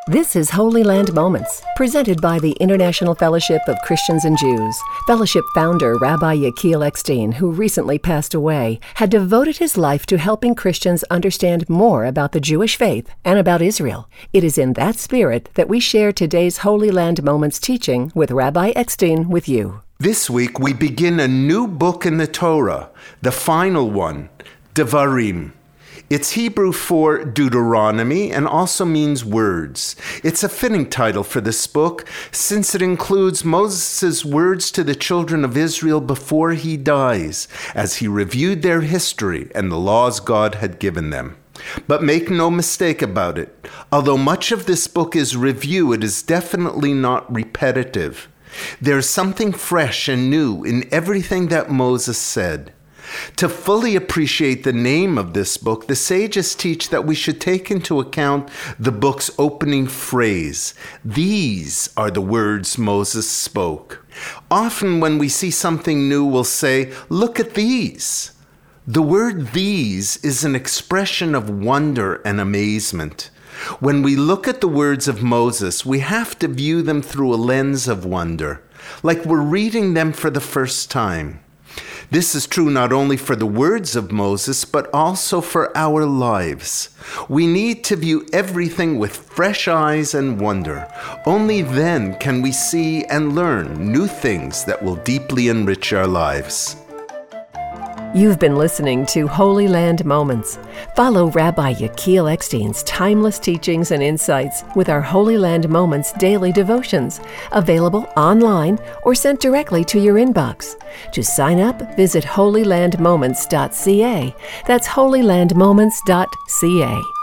This is Holy Land Moments, presented by the International Fellowship of Christians and Jews. Fellowship founder Rabbi Yechiel Eckstein, who recently passed away, had devoted his life to helping Christians understand more about the Jewish faith and about Israel. It is in that spirit that we share today's Holy Land Moments teaching with Rabbi Eckstein with you. This week we begin a new book in the Torah, the final one, Devarim. It's Hebrew for Deuteronomy and also means words. It's a fitting title for this book since it includes Moses' words to the children of Israel before he dies, as he reviewed their history and the laws God had given them. But make no mistake about it. Although much of this book is review, it is definitely not repetitive. There's something fresh and new in everything that Moses said. To fully appreciate the name of this book, the sages teach that we should take into account the book's opening phrase. These are the words Moses spoke. Often when we see something new, we'll say, look at these. The word these is an expression of wonder and amazement. When we look at the words of Moses, we have to view them through a lens of wonder, like we're reading them for the first time. This is true not only for the words of Moses, but also for our lives. We need to view everything with fresh eyes and wonder. Only then can we see and learn new things that will deeply enrich our lives. You've been listening to Holy Land Moments. Follow Rabbi Yechiel Eckstein's timeless teachings and insights with our Holy Land Moments daily devotions, available online or sent directly to your inbox. To sign up, visit holylandmoments.ca. That's holylandmoments.ca.